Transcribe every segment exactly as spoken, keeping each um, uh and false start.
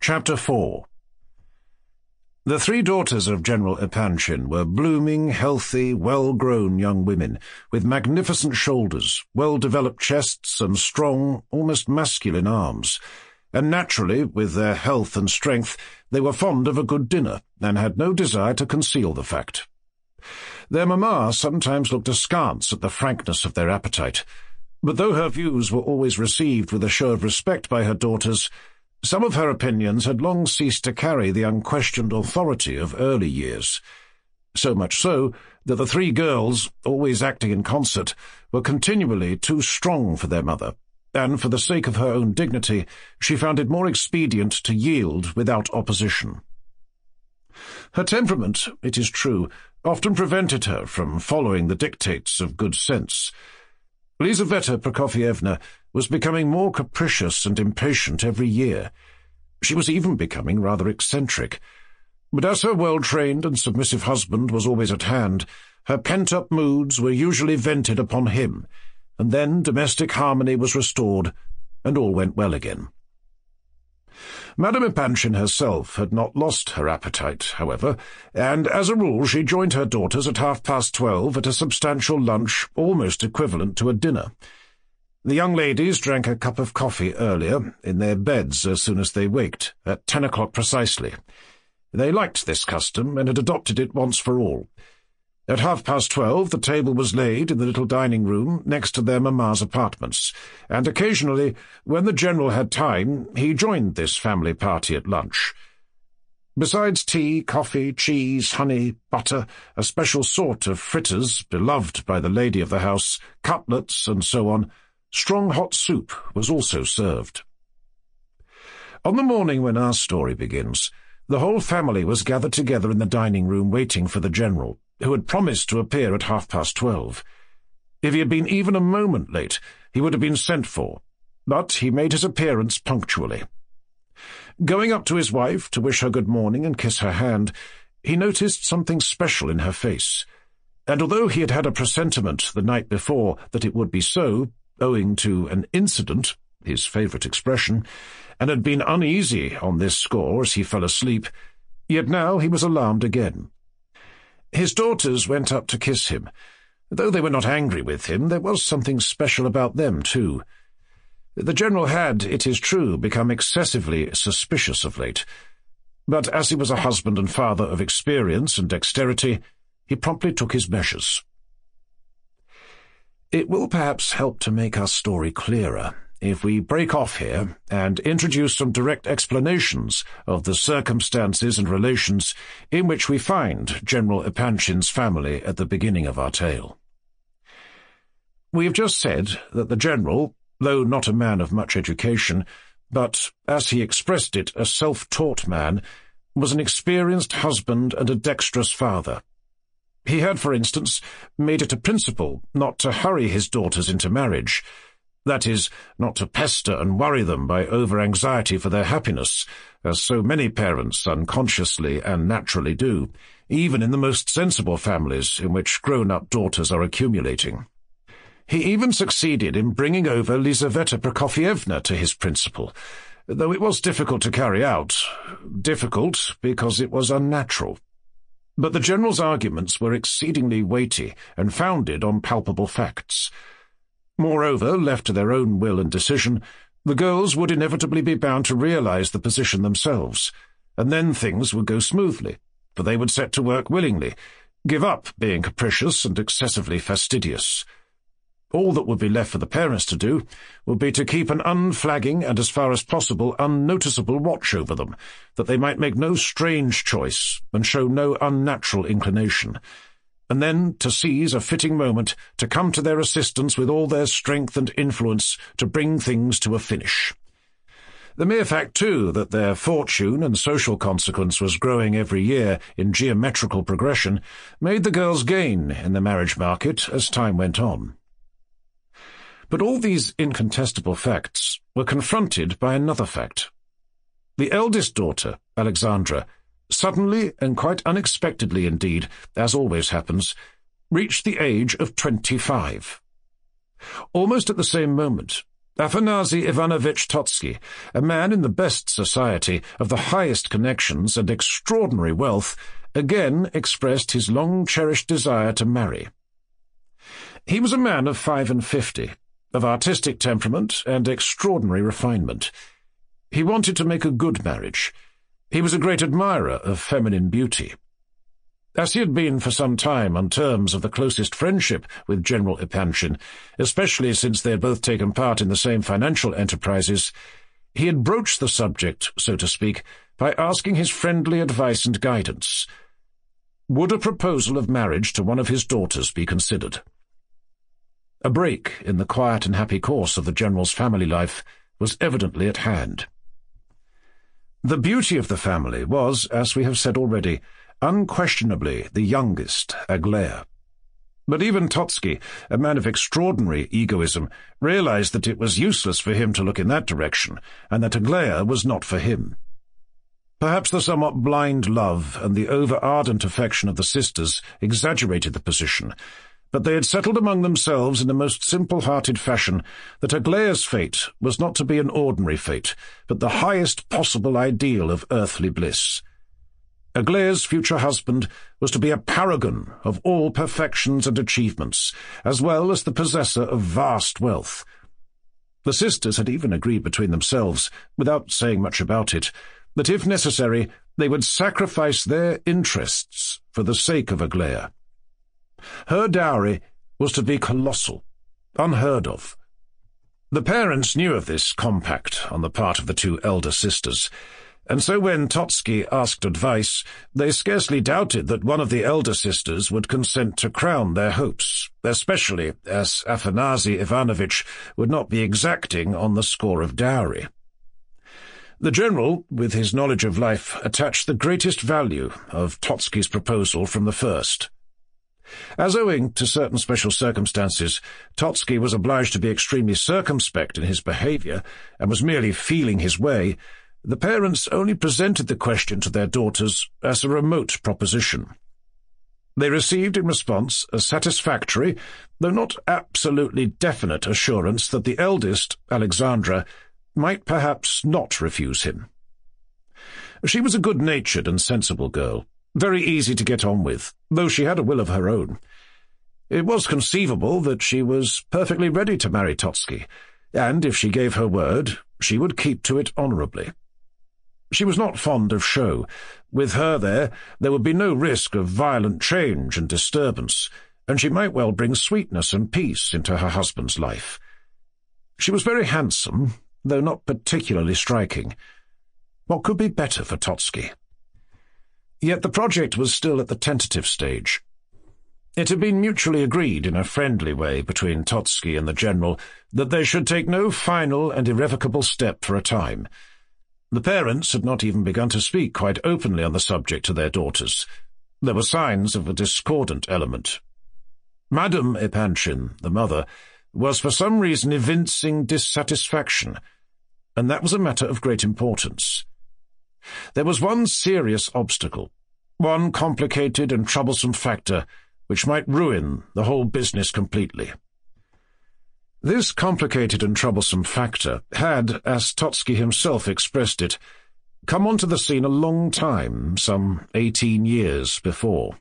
Chapter four. The three daughters of General Epanchin were blooming, healthy, well-grown young women, with magnificent shoulders, well-developed chests, and strong, almost masculine arms. And naturally, with their health and strength, they were fond of a good dinner, and had no desire to conceal the fact. Their mamma sometimes looked askance at the frankness of their appetite, but though her views were always received with a show of respect by her daughters, some of her opinions had long ceased to carry the unquestioned authority of early years. So much so that the three girls, always acting in concert, were continually too strong for their mother, and for the sake of her own dignity, she found it more expedient to yield without opposition. Her temperament, it is true, often prevented her from following the dictates of good sense. Lizaveta Prokofievna was becoming more capricious and impatient every year. She was even becoming rather eccentric. But as her well-trained and submissive husband was always at hand, her pent-up moods were usually vented upon him, and then domestic harmony was restored, and all went well again. Madame Epanchin herself had not lost her appetite, however, and as a rule she joined her daughters at half-past twelve at a substantial lunch almost equivalent to a dinner. The young ladies drank a cup of coffee earlier, in their beds as soon as they waked, at ten o'clock precisely. They liked this custom, and had adopted it once for all. At half-past twelve the table was laid in the little dining-room next to their mamma's apartments, and occasionally, when the General had time, he joined this family party at lunch. Besides tea, coffee, cheese, honey, butter, a special sort of fritters beloved by the lady of the house, cutlets, and so on, strong hot soup was also served. On the morning when our story begins, the whole family was gathered together in the dining-room waiting for the General, who had promised to appear at half-past twelve. If he had been even a moment late, he would have been sent for, but he made his appearance punctually. Going up to his wife to wish her good morning and kiss her hand, he noticed something special in her face, and although he had had a presentiment the night before that it would be so, owing to an incident, his favourite expression, and had been uneasy on this score as he fell asleep, yet now he was alarmed again. His daughters went up to kiss him. Though they were not angry with him, there was something special about them, too. The General had, it is true, become excessively suspicious of late, but as he was a husband and father of experience and dexterity, he promptly took his measures. It will perhaps help to make our story clearer if we break off here and introduce some direct explanations of the circumstances and relations in which we find General Epanchin's family at the beginning of our tale. We have just said that the General, though not a man of much education, but, as he expressed it, a self-taught man, was an experienced husband and a dexterous father. He had, for instance, made it a principle not to hurry his daughters into marriage, that is, not to pester and worry them by over-anxiety for their happiness, as so many parents unconsciously and naturally do, even in the most sensible families in which grown-up daughters are accumulating. He even succeeded in bringing over Lizaveta Prokofievna to his principle, though it was difficult to carry out, difficult because it was unnatural. But the General's arguments were exceedingly weighty and founded on palpable facts. Moreover, left to their own will and decision, the girls would inevitably be bound to realize the position themselves, and then things would go smoothly, for they would set to work willingly, give up being capricious and excessively fastidious. All that would be left for the parents to do would be to keep an unflagging and, as far as possible, unnoticeable watch over them, that they might make no strange choice and show no unnatural inclination, and then to seize a fitting moment to come to their assistance with all their strength and influence to bring things to a finish. The mere fact, too, that their fortune and social consequence was growing every year in geometrical progression made the girls gain in the marriage market as time went on. But all these incontestable facts were confronted by another fact. The eldest daughter, Alexandra, suddenly, and quite unexpectedly indeed, as always happens, reached the age of twenty-five. Almost at the same moment, Afanasy Ivanovich Totsky, a man in the best society, of the highest connections and extraordinary wealth, again expressed his long-cherished desire to marry. He was a man of five and fifty, of artistic temperament and extraordinary refinement. He wanted to make a good marriage. He was a great admirer of feminine beauty. As he had been for some time on terms of the closest friendship with General Epanchin, especially since they had both taken part in the same financial enterprises, he had broached the subject, so to speak, by asking his friendly advice and guidance. Would a proposal of marriage to one of his daughters be considered? A break in the quiet and happy course of the General's family life was evidently at hand. The beauty of the family was, as we have said already, unquestionably the youngest, Aglaya. But even Totsky, a man of extraordinary egoism, realized that it was useless for him to look in that direction, and that Aglaya was not for him. Perhaps the somewhat blind love and the over-ardent affection of the sisters exaggerated the position, but they had settled among themselves in the most simple-hearted fashion that Aglaya's fate was not to be an ordinary fate, but the highest possible ideal of earthly bliss. Aglaya's future husband was to be a paragon of all perfections and achievements, as well as the possessor of vast wealth. The sisters had even agreed between themselves, without saying much about it, that if necessary they would sacrifice their interests for the sake of Aglaya. Her dowry was to be colossal, unheard of. The parents knew of this compact on the part of the two elder sisters, and so when Totsky asked advice, they scarcely doubted that one of the elder sisters would consent to crown their hopes, especially as Afanasy Ivanovich would not be exacting on the score of dowry. The General, with his knowledge of life, attached the greatest value of Totsky's proposal from the first. As owing to certain special circumstances, Totsky was obliged to be extremely circumspect in his behaviour, and was merely feeling his way, the parents only presented the question to their daughters as a remote proposition. They received in response a satisfactory, though not absolutely definite, assurance that the eldest, Alexandra, might perhaps not refuse him. She was a good-natured and sensible girl, very easy to get on with, though she had a will of her own. It was conceivable that she was perfectly ready to marry Totsky, and if she gave her word, she would keep to it honourably. She was not fond of show. With her there, there would be no risk of violent change and disturbance, and she might well bring sweetness and peace into her husband's life. She was very handsome, though not particularly striking. What could be better for Totsky? Yet the project was still at the tentative stage. It had been mutually agreed in a friendly way between Totsky and the General that they should take no final and irrevocable step for a time. The parents had not even begun to speak quite openly on the subject to their daughters. There were signs of a discordant element. Madame Epanchin, the mother, was for some reason evincing dissatisfaction, and that was a matter of great importance. There was one serious obstacle, one complicated and troublesome factor, which might ruin the whole business completely. This complicated and troublesome factor had, as Totsky himself expressed it, come onto the scene a long time, some eighteen years before.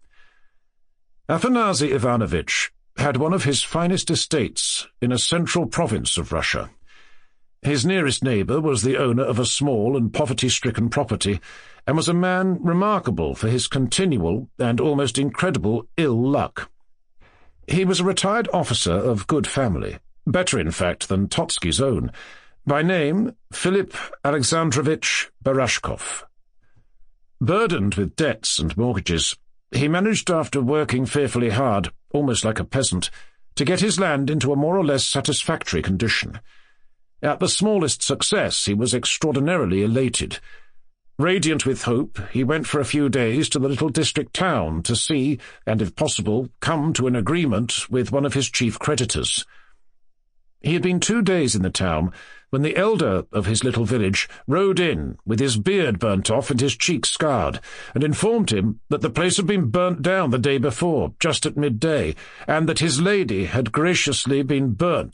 Afanasy Ivanovich had one of his finest estates in a central province of Russia. His nearest neighbour was the owner of a small and poverty-stricken property, and was a man remarkable for his continual and almost incredible ill luck. He was a retired officer of good family, better in fact than Totsky's own, by name Philip Alexandrovich Barashkov. Burdened with debts and mortgages, he managed, after working fearfully hard, almost like a peasant, to get his land into a more or less satisfactory condition. At the smallest success he was extraordinarily elated. Radiant with hope, he went for a few days to the little district town to see, and if possible, come to an agreement with one of his chief creditors. He had been two days in the town when the elder of his little village rode in, with his beard burnt off and his cheeks scarred, and informed him that the place had been burnt down the day before, just at midday, and that his lady had graciously been burnt,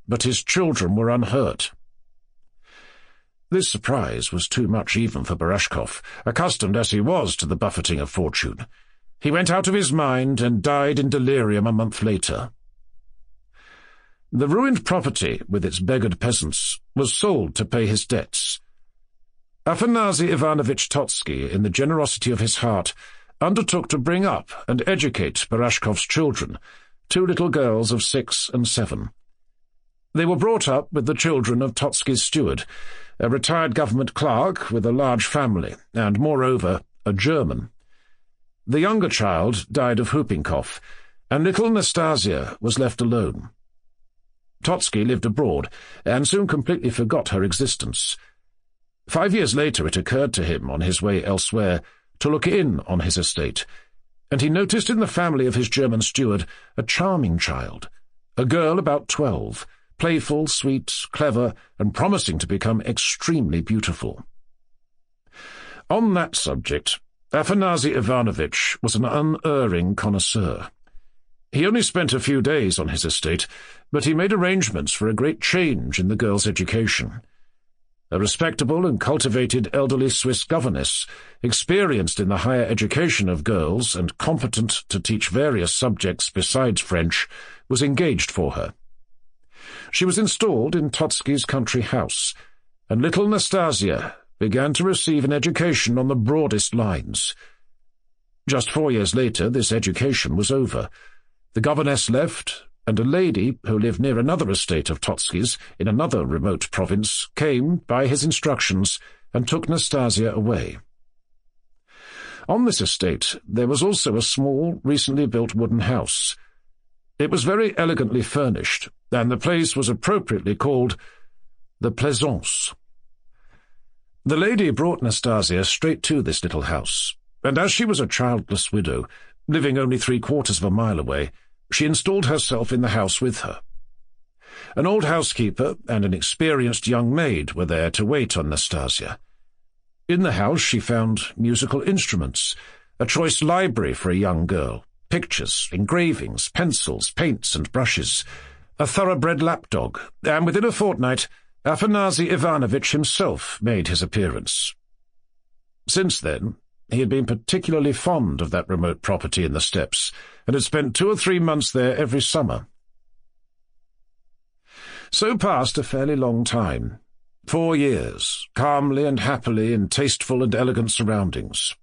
but his children were unhurt. This surprise was too much even for Barashkov, accustomed as he was to the buffeting of fortune. He went out of his mind and died in delirium a month later. The ruined property, with its beggared peasants, was sold to pay his debts. Afanasy Ivanovich Totsky, in the generosity of his heart, undertook to bring up and educate Barashkov's children, two little girls of six and seven. They were brought up with the children of Totsky's steward, a retired government clerk with a large family, and, moreover, a German. The younger child died of whooping cough, and little Nastasia was left alone. Totsky lived abroad, and soon completely forgot her existence. Five years later it occurred to him, on his way elsewhere, to look in on his estate, and he noticed in the family of his German steward a charming child, a girl about twelve, playful, sweet, clever, and promising to become extremely beautiful. On that subject, Afanasy Ivanovich was an unerring connoisseur. He only spent a few days on his estate, but he made arrangements for a great change in the girl's education. A respectable and cultivated elderly Swiss governess, experienced in the higher education of girls and competent to teach various subjects besides French, was engaged for her. She was installed in Totsky's country house, and little Nastasia began to receive an education on the broadest lines. Just four years later this education was over. The governess left, and a lady who lived near another estate of Totsky's in another remote province came, by his instructions, and took Nastasia away. On this estate there was also a small, recently built wooden house. It was very elegantly furnished, and the place was appropriately called the Plaisance. The lady brought Nastasia straight to this little house, and as she was a childless widow, living only three-quarters of a mile away, she installed herself in the house with her. An old housekeeper and an experienced young maid were there to wait on Nastasia. In the house she found musical instruments, a choice library for a young girl, pictures, engravings, pencils, paints, and brushes, a thoroughbred lapdog, and within a fortnight Afanasy Ivanovich himself made his appearance. Since then, he had been particularly fond of that remote property in the steppes, and had spent two or three months there every summer. So passed a fairly long time, four years, calmly and happily in tasteful and elegant surroundings.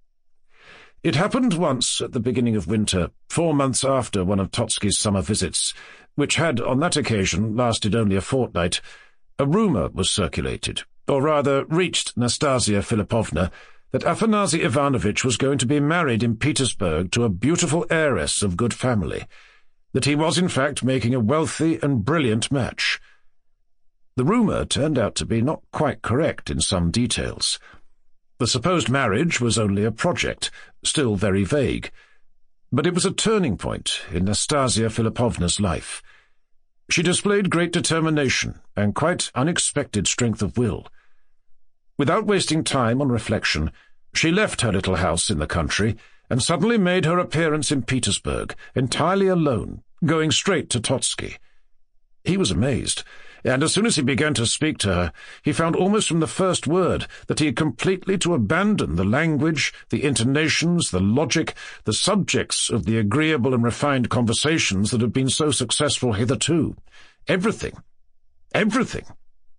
It happened once at the beginning of winter, four months after one of Totsky's summer visits, which had on that occasion lasted only a fortnight. A rumour was circulated, or rather reached Nastasia Philipovna, that Afanasy Ivanovich was going to be married in Petersburg to a beautiful heiress of good family, that he was in fact making a wealthy and brilliant match. The rumour turned out to be not quite correct in some details. The supposed marriage was only a project, still very vague, but it was a turning point in Nastasia Philipovna's life. She displayed great determination and quite unexpected strength of will. Without wasting time on reflection, she left her little house in the country and suddenly made her appearance in Petersburg, entirely alone, going straight to Totsky. He was amazed, and as soon as he began to speak to her, he found almost from the first word that he had completely to abandon the language, the intonations, the logic, the subjects of the agreeable and refined conversations that had been so successful hitherto. Everything. Everything.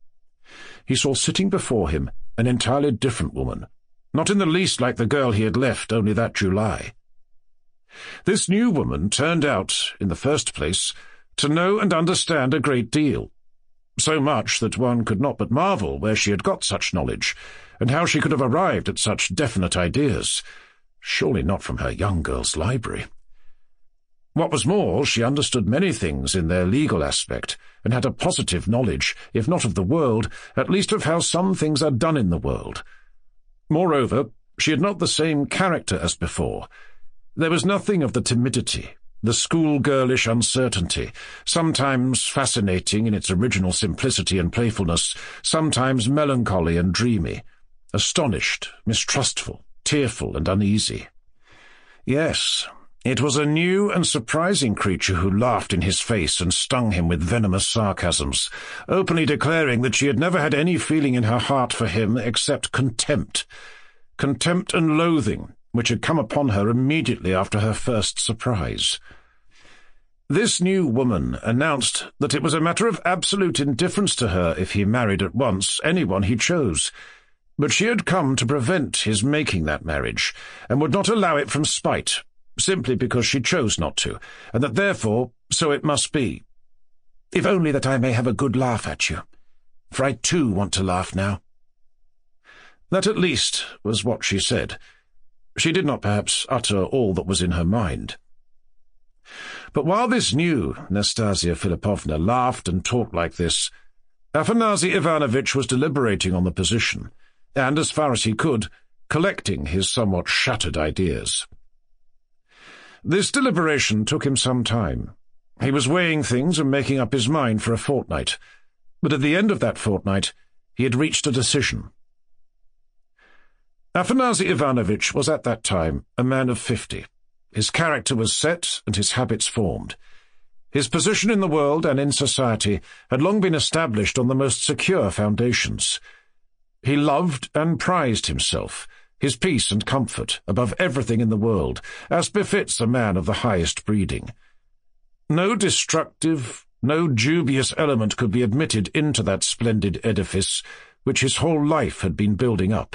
He saw sitting before him an entirely different woman, not in the least like the girl he had left only that July. This new woman turned out, in the first place, to know and understand a great deal, so much that one could not but marvel where she had got such knowledge, and how she could have arrived at such definite ideas. Surely not from her young girl's library. What was more, she understood many things in their legal aspect, and had a positive knowledge, if not of the world, at least of how some things are done in the world. Moreover, she had not the same character as before. There was nothing of the timidity, the schoolgirlish uncertainty, sometimes fascinating in its original simplicity and playfulness, sometimes melancholy and dreamy, astonished, mistrustful, tearful and uneasy. Yes, It was a new and surprising creature who laughed in his face and stung him with venomous sarcasms, openly declaring that she had never had any feeling in her heart for him except contempt. Contempt and loathing, which had come upon her immediately after her first surprise. This new woman announced that it was a matter of absolute indifference to her if he married at once anyone he chose, but she had come to prevent his making that marriage, and would not allow it from spite, simply because she chose not to, and that therefore so it must be. If only that I may have a good laugh at you, for I too want to laugh now. That at least was what she said. She did not perhaps utter all that was in her mind. But while this new Nastasia Philipovna laughed and talked like this, Afanasy Ivanovitch was deliberating on the position, and, as far as he could, collecting his somewhat shattered ideas. This deliberation took him some time. He was weighing things and making up his mind for a fortnight, but at the end of that fortnight he had reached a decision. Afanasy Ivanovitch was at that time a man of fifty. His character was set and his habits formed. His position in the world and in society had long been established on the most secure foundations. He loved and prized himself, his peace and comfort, above everything in the world, as befits a man of the highest breeding. No destructive, no dubious element could be admitted into that splendid edifice which his whole life had been building up.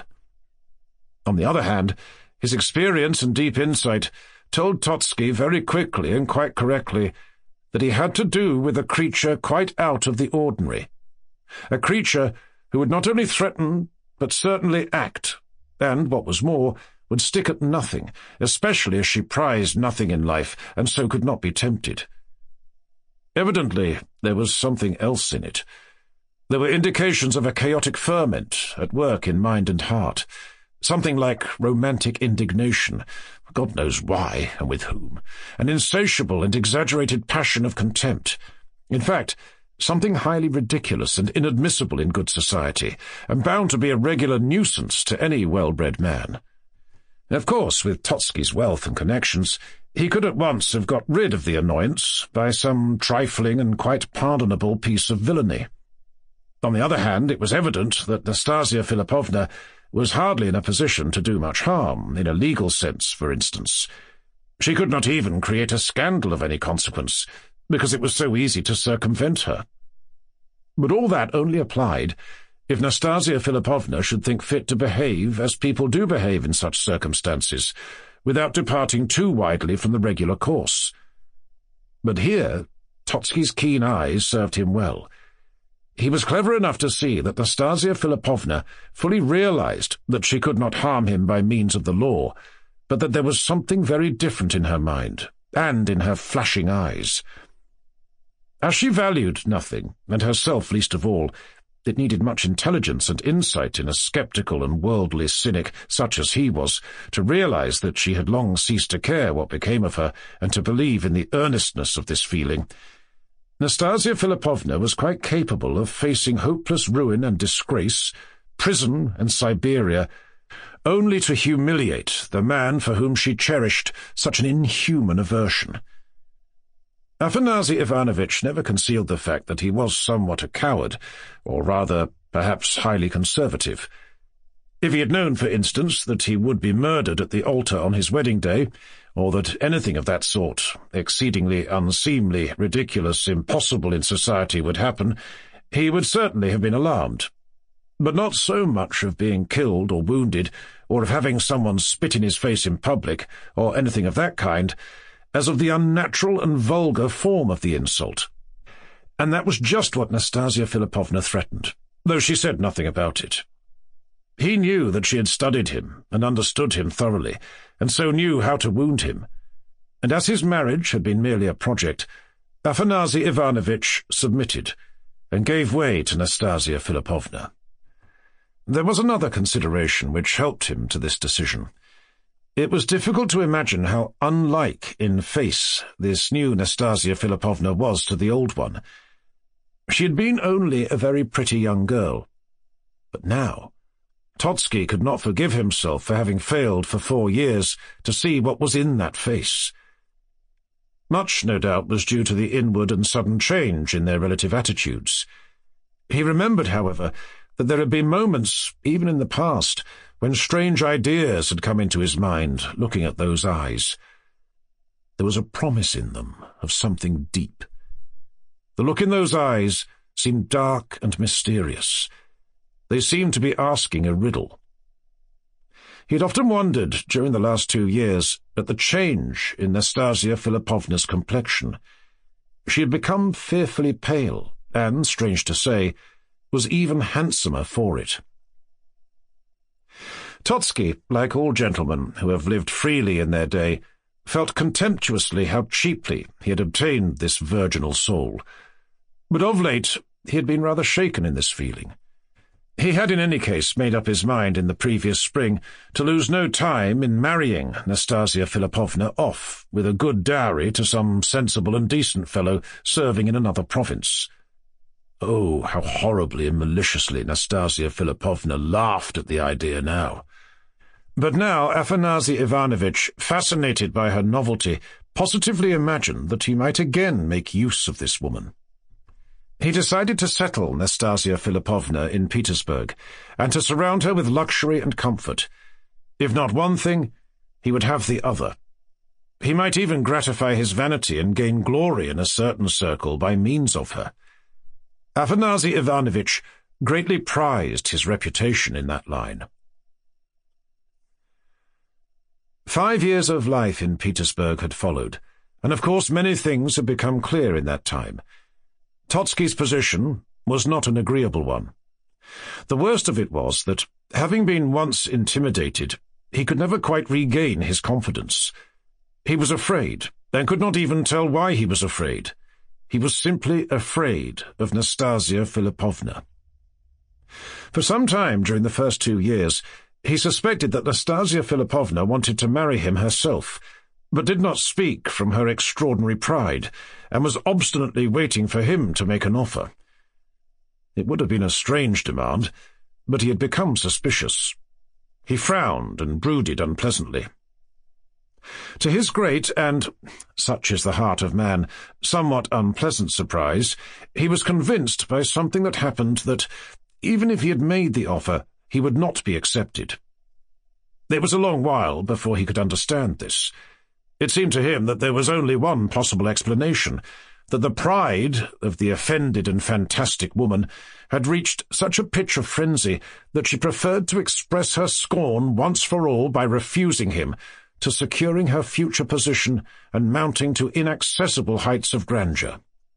On the other hand, his experience and deep insight told Totski very quickly and quite correctly that he had to do with a creature quite out of the ordinary, a creature who would not only threaten, but certainly act, and, what was more, would stick at nothing, especially as she prized nothing in life, and so could not be tempted. Evidently, there was something else in it. There were indications of a chaotic ferment at work in mind and heart, something like romantic indignation, God knows why and with whom, an insatiable and exaggerated passion of contempt. In fact, something highly ridiculous and inadmissible in good society, and bound to be a regular nuisance to any well-bred man. Of course, with Totski's wealth and connections, he could at once have got rid of the annoyance by some trifling and quite pardonable piece of villainy. On the other hand, it was evident that Nastasia Philipovna was hardly in a position to do much harm, in a legal sense, for instance. She could not even create a scandal of any consequence, because it was so easy to circumvent her. But all that only applied if Nastasia Philipovna should think fit to behave as people do behave in such circumstances, without departing too widely from the regular course. But here Totski's keen eyes served him well. He was clever enough to see that Nastasia Philipovna fully realized that she could not harm him by means of the law, but that there was something very different in her mind, and in her flashing eyes. As she valued nothing, and herself least of all, it needed much intelligence and insight in a sceptical and worldly cynic such as he was to realize that she had long ceased to care what became of her, and to believe in the earnestness of this feeling. Nastasia Philipovna was quite capable of facing hopeless ruin and disgrace, prison and Siberia, only to humiliate the man for whom she cherished such an inhuman aversion. Afanasy Ivanovitch never concealed the fact that he was somewhat a coward, or rather, perhaps highly conservative. If he had known, for instance, that he would be murdered at the altar on his wedding day, or that anything of that sort, exceedingly unseemly, ridiculous, impossible in society, would happen, he would certainly have been alarmed. But not so much of being killed or wounded, or of having someone spit in his face in public, or anything of that kind, as of the unnatural and vulgar form of the insult. And that was just what Nastasia Philipovna threatened, though she said nothing about it. He knew that she had studied him and understood him thoroughly, and so knew how to wound him. And as his marriage had been merely a project, Afanasy Ivanovitch submitted, and gave way to Nastasia Philipovna. There was another consideration which helped him to this decision. It was difficult to imagine how unlike in face this new Nastasia Philipovna was to the old one. She had been only a very pretty young girl. But now, Totski could not forgive himself for having failed for four years to see what was in that face, Much, no doubt, was due to the inward and sudden change in their relative attitudes. He remembered, however, that there had been moments, even in the past, when strange ideas had come into his mind, looking at those eyes. There was a promise in them of something deep. The look in those eyes seemed dark and mysterious. They seemed to be asking a riddle. He had often wondered, during the last two years, at the change in Nastasia Philippovna's complexion. She had become fearfully pale, and, strange to say, was even handsomer for it. Totski, like all gentlemen who have lived freely in their day, felt contemptuously how cheaply he had obtained this virginal soul. But of late he had been rather shaken in this feeling. He had in any case made up his mind in the previous spring to lose no time in marrying Nastasia Philippovna off with a good dowry to some sensible and decent fellow serving in another province. Oh, how horribly and maliciously Nastasia Philippovna laughed at the idea now. But now Afanasy Ivanovitch, fascinated by her novelty, positively imagined that he might again make use of this woman. He decided to settle Nastasia Philippovna in Petersburg, and to surround her with luxury and comfort. If not one thing, he would have the other. He might even gratify his vanity and gain glory in a certain circle by means of her. Afanasy Ivanovitch greatly prized his reputation in that line. Five years of life in Petersburg had followed, and of course many things had become clear in that time. Totski's position was not an agreeable one. The worst of it was that, having been once intimidated, he could never quite regain his confidence. He was afraid, and could not even tell why he was afraid. He was simply afraid of Nastasia Philippovna. For some time during the first two years, he suspected that Nastasia Philippovna wanted to marry him herself, but did not speak from her extraordinary pride, and was obstinately waiting for him to make an offer. It would have been a strange demand, but he had become suspicious. He frowned and brooded unpleasantly. To his great and, such is the heart of man, somewhat unpleasant surprise, he was convinced by something that happened that, even if he had made the offer, he would not be accepted. It was a long while before he could understand this. It seemed to him that there was only one possible explanation, that the pride of the offended and fantastic woman had reached such a pitch of frenzy that she preferred to express her scorn once for all by refusing him, to securing her future position and mounting to inaccessible heights of grandeur.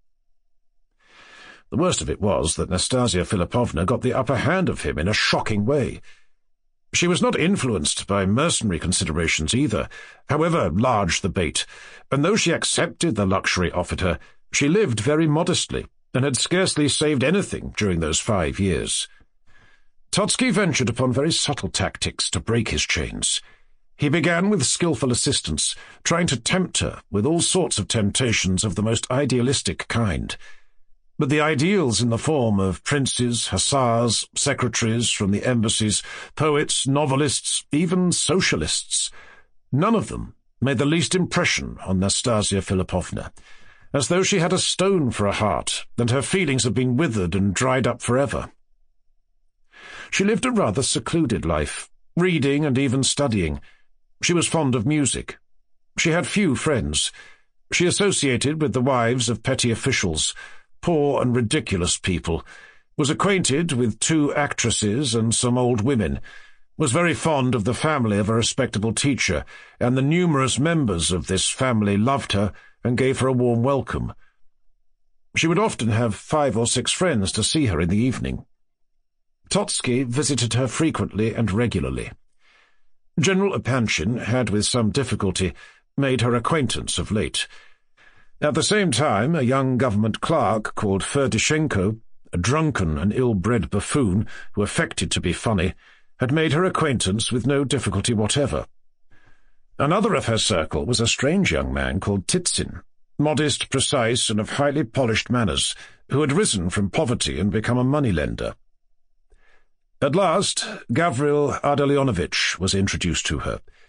The worst of it was that Nastasia Philippovna got the upper hand of him in a shocking way. She was not influenced by mercenary considerations either, however large the bait, and though she accepted the luxury offered her, she lived very modestly, and had scarcely saved anything during those five years. Totski ventured upon very subtle tactics to break his chains. He began with skilful assistance, trying to tempt her with all sorts of temptations of the most idealistic kind. But the ideals in the form of princes, hussars, secretaries from the embassies, poets, novelists, even socialists, none of them made the least impression on Nastasia Philippovna, as though she had a stone for a heart, and her feelings had been withered and dried up forever. She lived a rather secluded life, reading and even studying. She was fond of music. She had few friends. She associated with the wives of petty officials, poor and ridiculous people, was acquainted with two actresses and some old women, was very fond of the family of a respectable teacher, and the numerous members of this family loved her and gave her a warm welcome. She would often have five or six friends to see her in the evening. Totski visited her frequently and regularly. General Epanchin had with some difficulty made her acquaintance of late. At the same time, a young government clerk called Ferdishenko, a drunken and ill-bred buffoon who affected to be funny, had made her acquaintance with no difficulty whatever. Another of her circle was a strange young man called Titsin, modest, precise, and of highly polished manners, who had risen from poverty and become a moneylender. At last, Gavril Ardalionovitch was introduced to her.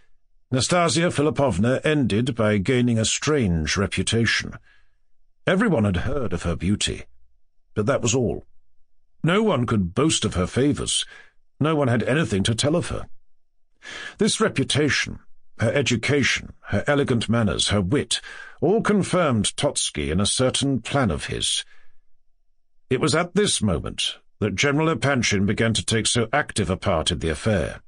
Nastasia Philipovna ended by gaining a strange reputation. Everyone had heard of her beauty, but that was all. No one could boast of her favours. No one had anything to tell of her. This reputation, her education, her elegant manners, her wit, all confirmed Totski in a certain plan of his. It was at this moment that General Epanchin began to take so active a part in the affair.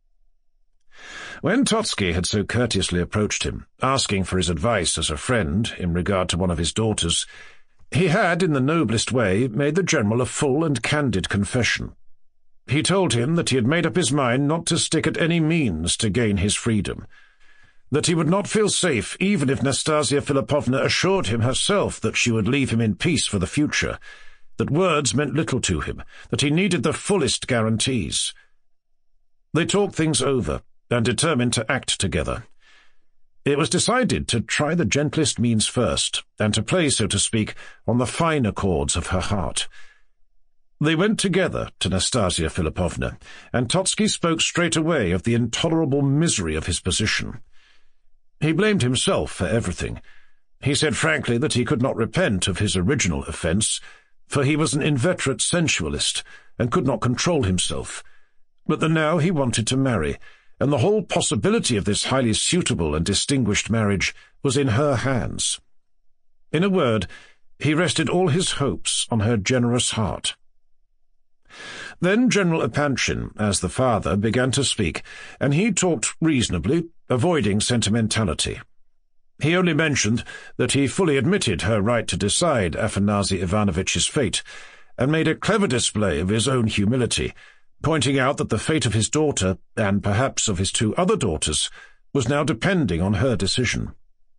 When Totski had so courteously approached him, asking for his advice as a friend in regard to one of his daughters, he had, in the noblest way, made the general a full and candid confession. He told him that he had made up his mind not to stick at any means to gain his freedom, that he would not feel safe even if Nastasia Philipovna assured him herself that she would leave him in peace for the future, that words meant little to him, that he needed the fullest guarantees. They talked things over, and determined to act together. It was decided to try the gentlest means first, and to play, so to speak, on the finer chords of her heart. They went together to Nastasia Philipovna, and Totski spoke straight away of the intolerable misery of his position. He blamed himself for everything. He said frankly that he could not repent of his original offence, for he was an inveterate sensualist, and could not control himself, but that now he wanted to marry, and the whole possibility of this highly suitable and distinguished marriage was in her hands. In a word, he rested all his hopes on her generous heart. Then General Epanchin, as the father, began to speak, and he talked reasonably, avoiding sentimentality. He only mentioned that he fully admitted her right to decide Afanasy Ivanovitch's fate, and made a clever display of his own humility, pointing out that the fate of his daughter, and perhaps of his two other daughters, was now depending on her decision.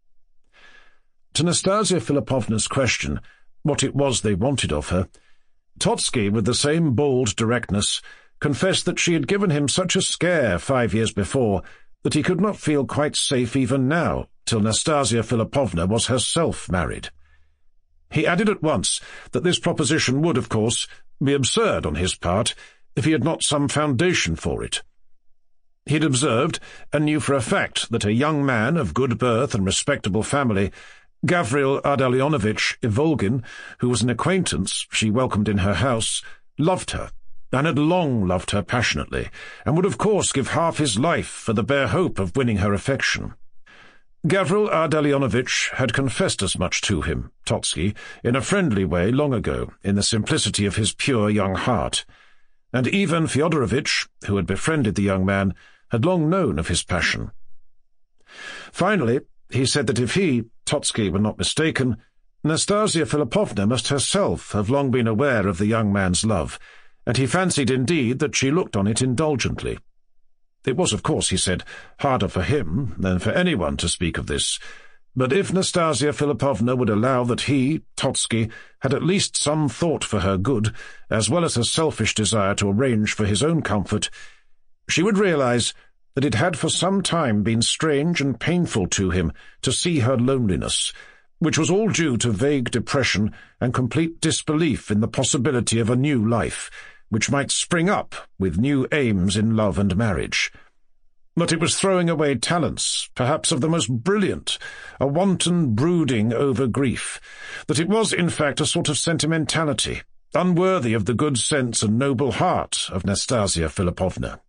To Nastasia Philipovna's question, what it was they wanted of her, Totski, with the same bold directness, confessed that she had given him such a scare five years before that he could not feel quite safe even now, till Nastasia Philipovna was herself married. He added at once that this proposition would, of course, be absurd on his part, if he had not some foundation for it. He had observed, and knew for a fact, that a young man of good birth and respectable family, Gavril Ardalionovitch Ivolgin, who was an acquaintance she welcomed in her house, loved her, and had long loved her passionately, and would of course give half his life for the bare hope of winning her affection. Gavril Ardalionovitch had confessed as much to him, Totski, in a friendly way long ago, in the simplicity of his pure young heart, and Ivan Fyodorovitch, who had befriended the young man, had long known of his passion. Finally, he said that if he, Totski, were not mistaken, Nastasia Philipovna must herself have long been aware of the young man's love, and he fancied indeed that she looked on it indulgently. It was, of course, he said, harder for him than for anyone to speak of this, but if Nastasia Philipovna would allow that he, Totski, had at least some thought for her good, as well as a selfish desire to arrange for his own comfort, she would realize that it had for some time been strange and painful to him to see her loneliness, which was all due to vague depression and complete disbelief in the possibility of a new life, which might spring up with new aims in love and marriage. That it was throwing away talents, perhaps of the most brilliant, a wanton brooding over grief, that it was, in fact, a sort of sentimentality, unworthy of the good sense and noble heart of Nastasia Philipovna.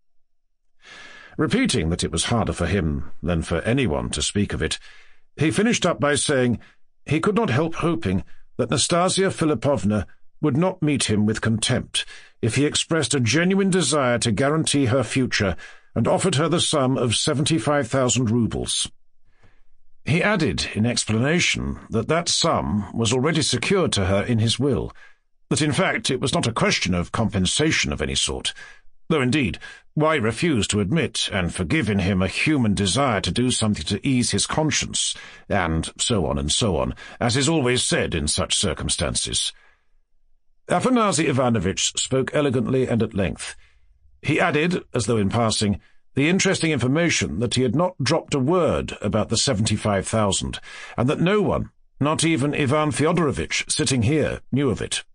Repeating that it was harder for him than for anyone to speak of it, he finished up by saying he could not help hoping that Nastasia Philipovna would not meet him with contempt if he expressed a genuine desire to guarantee her future and offered her the sum of seventy-five thousand roubles. He added, in explanation, that that sum was already secured to her in his will, that in fact it was not a question of compensation of any sort, though indeed, why refuse to admit and forgive in him a human desire to do something to ease his conscience, and so on and so on, as is always said in such circumstances. Afanasy Ivanovitch spoke elegantly and at length. He added, as though in passing, the interesting information that he had not dropped a word about the seventy-five thousand, and that no one, not even Ivan Fyodorovitch, sitting here, knew of it.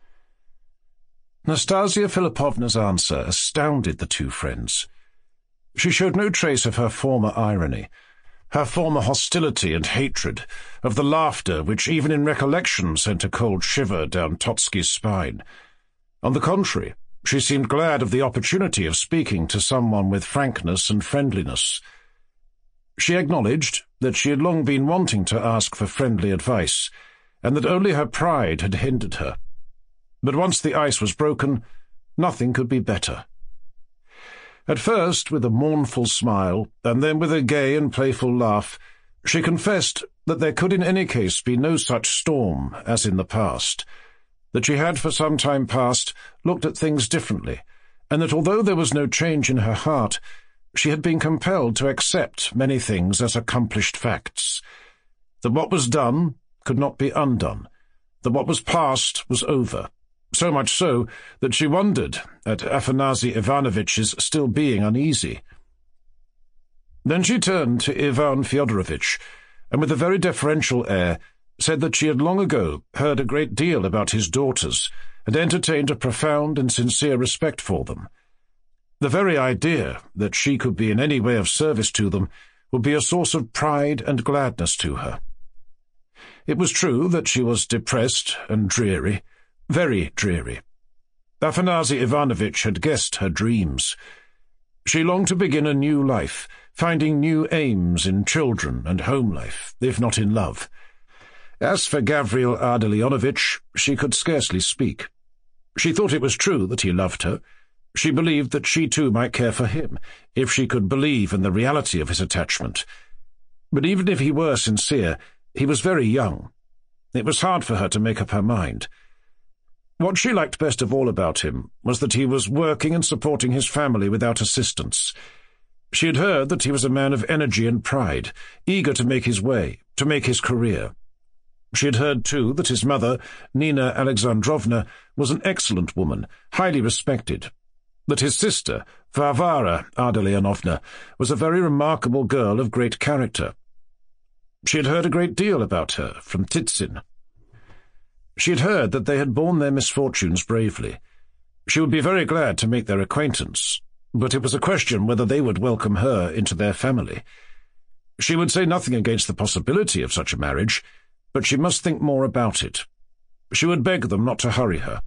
Nastasia Philipovna's answer astounded the two friends. She showed no trace of her former irony, her former hostility and hatred, of the laughter which even in recollection sent a cold shiver down Totski's spine. On the contrary, she seemed glad of the opportunity of speaking to someone with frankness and friendliness. She acknowledged that she had long been wanting to ask for friendly advice, and that only her pride had hindered her. But once the ice was broken, nothing could be better. At first, with a mournful smile, and then with a gay and playful laugh, she confessed that there could in any case be no such storm as in the past, that she had for some time past looked at things differently, and that although there was no change in her heart, she had been compelled to accept many things as accomplished facts, that what was done could not be undone, that what was past was over, so much so that she wondered at Afanasy Ivanovitch's still being uneasy. Then she turned to Ivan Fyodorovitch, and with a very deferential air said that she had long ago heard a great deal about his daughters, and entertained a profound and sincere respect for them. The very idea that she could be in any way of service to them would be a source of pride and gladness to her. It was true that she was depressed and dreary, very dreary. Afanasy Ivanovitch had guessed her dreams. She longed to begin a new life, finding new aims in children and home life, if not in love. As for Gavril Ardalionovitch, she could scarcely speak. She thought it was true that he loved her. She believed that she too might care for him, if she could believe in the reality of his attachment. But even if he were sincere, he was very young. It was hard for her to make up her mind. What she liked best of all about him was that he was working and supporting his family without assistance. She had heard that he was a man of energy and pride, eager to make his way, to make his career. She had heard, too, that his mother, Nina Alexandrovna, was an excellent woman, highly respected, that his sister, Varvara Ardalionovna, was a very remarkable girl of great character. She had heard a great deal about her from Titsin. She had heard that they had borne their misfortunes bravely. She would be very glad to make their acquaintance, but it was a question whether they would welcome her into their family. She would say nothing against the possibility of such a marriage, but she must think more about it. She would beg them not to hurry her.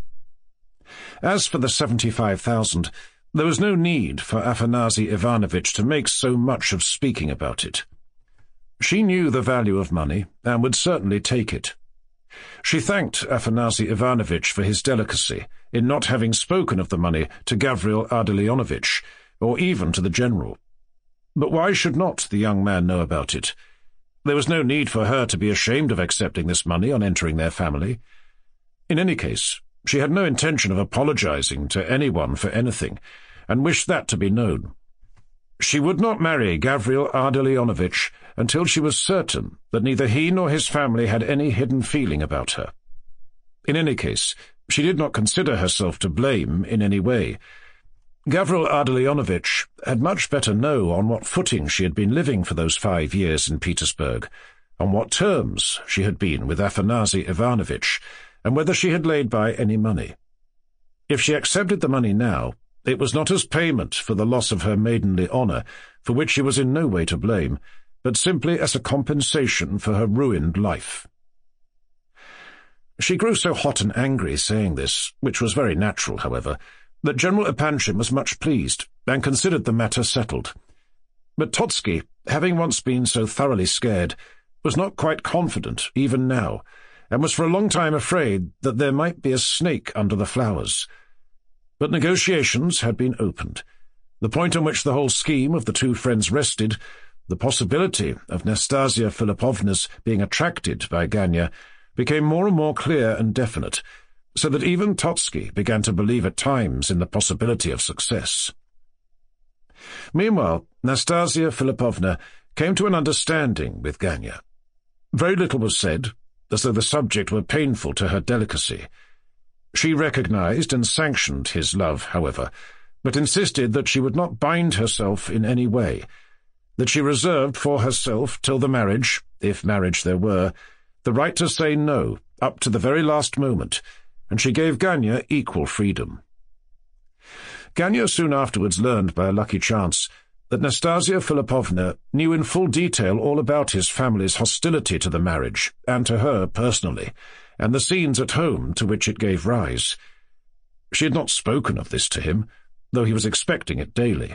As for the seventy-five thousand, there was no need for Afanasy Ivanovitch to make so much of speaking about it. She knew the value of money, and would certainly take it. She thanked Afanasy Ivanovitch for his delicacy in not having spoken of the money to Gavril Ardalionovitch, or even to the general. But why should not the young man know about it? There was no need for her to be ashamed of accepting this money on entering their family. In any case, she had no intention of apologizing to anyone for anything, and wished that to be known. She would not marry Gavril Ardalionovitch until she was certain that neither he nor his family had any hidden feeling about her. In any case, she did not consider herself to blame in any way. Gavril Ardalionovitch had much better know on what footing she had been living for those five years in Petersburg, on what terms she had been with Afanasy Ivanovitch, and whether she had laid by any money. If she accepted the money now, it was not as payment for the loss of her maidenly honour, for which she was in no way to blame, but simply as a compensation for her ruined life. She grew so hot and angry saying this, which was very natural, however, that General Epanchin was much pleased, and considered the matter settled. But Totsky, having once been so thoroughly scared, was not quite confident, even now, and was for a long time afraid that there might be a snake under the flowers. But negotiations had been opened. The point on which the whole scheme of the two friends rested, the possibility of Nastasia Philippovna's being attracted by Ganya, became more and more clear and definite, so that even Totsky began to believe at times in the possibility of success. Meanwhile, Nastasia Philippovna came to an understanding with Ganya. Very little was said, as though the subject were painful to her delicacy. She recognized and sanctioned his love, however, but insisted that she would not bind herself in any way, that she reserved for herself till the marriage, if marriage there were, the right to say no, up to the very last moment, and she gave Ganya equal freedom. Ganya soon afterwards learned by a lucky chance that Nastasia Philippovna knew in full detail all about his family's hostility to the marriage, and to her personally, and the scenes at home to which it gave rise. She had not spoken of this to him, though he was expecting it daily.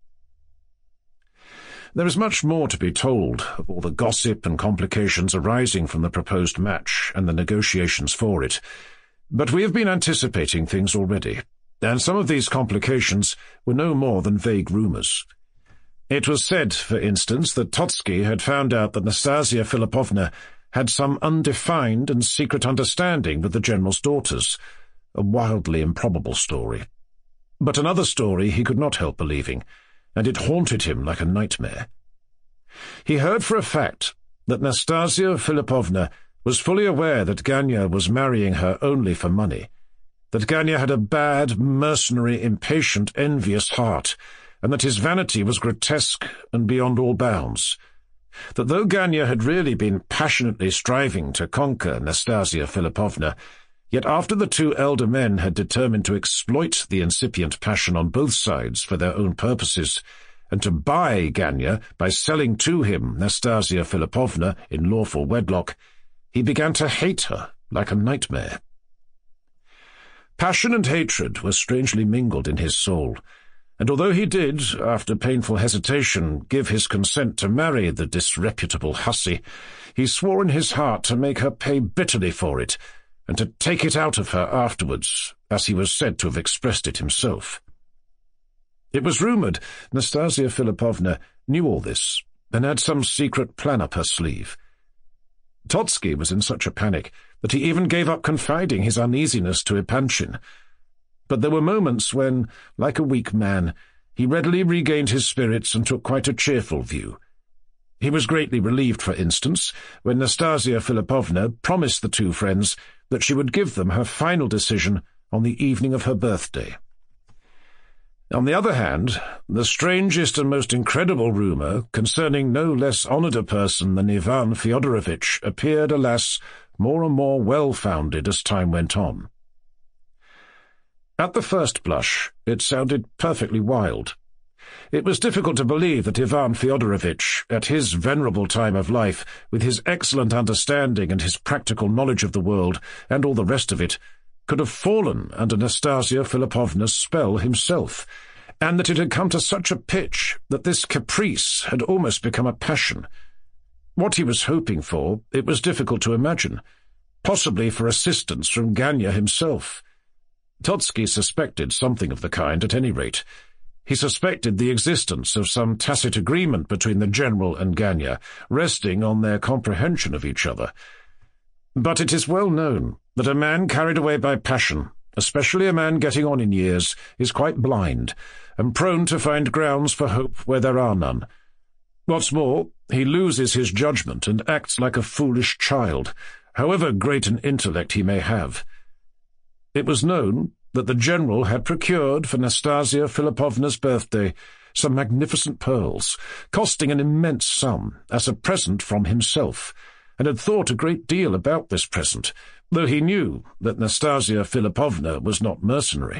There is much more to be told of all the gossip and complications arising from the proposed match and the negotiations for it, but we have been anticipating things already, and some of these complications were no more than vague rumours. It was said, for instance, that Totsky had found out that Nastasia Philippovna had some undefined and secret understanding with the general's daughters, a wildly improbable story. But another story he could not help believing, and it haunted him like a nightmare. He heard for a fact that Nastasia Philippovna was fully aware that Gania was marrying her only for money, that Gania had a bad, mercenary, impatient, envious heart, and that his vanity was grotesque and beyond all bounds, that though Gania had really been passionately striving to conquer Nastasia Philippovna, yet after the two elder men had determined to exploit the incipient passion on both sides for their own purposes, and to buy Gania by selling to him Nastasia Philippovna in lawful wedlock, he began to hate her like a nightmare. Passion and hatred were strangely mingled in his soul, and although he did, after painful hesitation, give his consent to marry the disreputable hussy, he swore in his heart to make her pay bitterly for it, and to take it out of her afterwards, as he was said to have expressed it himself. It was rumoured Nastasia Philippovna knew all this, and had some secret plan up her sleeve. Totsky was in such a panic that he even gave up confiding his uneasiness to Epanchin. But there were moments when, like a weak man, he readily regained his spirits and took quite a cheerful view. He was greatly relieved, for instance, when Nastasia Philippovna promised the two friends that she would give them her final decision on the evening of her birthday. On the other hand, the strangest and most incredible rumour concerning no less honoured a person than Ivan Fyodorovitch appeared, alas, more and more well-founded as time went on. At the first blush, it sounded perfectly wild. It was difficult to believe that Ivan Fyodorovitch, at his venerable time of life, with his excellent understanding and his practical knowledge of the world, and all the rest of it, could have fallen under Nastasia Philippovna's spell himself, and that it had come to such a pitch that this caprice had almost become a passion. What he was hoping for, it was difficult to imagine, possibly for assistance from Gania himself. Totsky suspected something of the kind, at any rate. He suspected the existence of some tacit agreement between the general and Gania, resting on their comprehension of each other. But it is well known that a man carried away by passion, especially a man getting on in years, is quite blind, and prone to find grounds for hope where there are none. What's more, he loses his judgment and acts like a foolish child, however great an intellect he may have. It was known that the general had procured for Nastasia Philippovna's birthday some magnificent pearls, costing an immense sum, as a present from himself, and had thought a great deal about this present, though he knew that Nastasia Philippovna was not mercenary.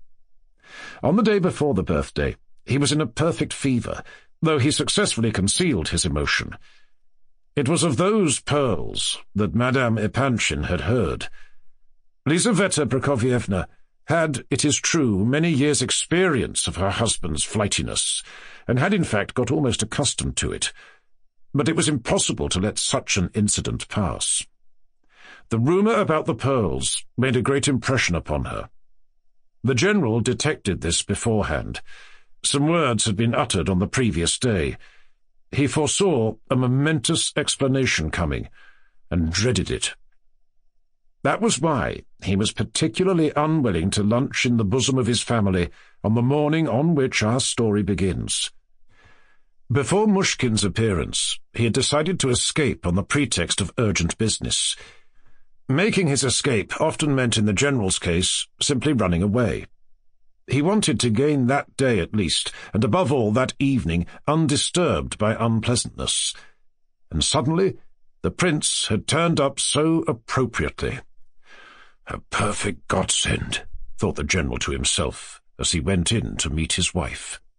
On the day before the birthday, he was in a perfect fever, though he successfully concealed his emotion. It was of those pearls that Madame Epanchin had heard. Lizaveta Prokofievna had, it is true, many years' experience of her husband's flightiness, and had in fact got almost accustomed to it. But it was impossible to let such an incident pass. The rumour about the pearls made a great impression upon her. The general detected this beforehand. Some words had been uttered on the previous day. He foresaw a momentous explanation coming, and dreaded it. That was why he was particularly unwilling to lunch in the bosom of his family on the morning on which our story begins. Before Mushkin's appearance, he had decided to escape on the pretext of urgent business. Making his escape often meant, in the general's case, simply running away. He wanted to gain that day at least, and above all that evening, undisturbed by unpleasantness. And suddenly the prince had turned up so appropriately. A perfect godsend, thought the general to himself, as he went in to meet his wife.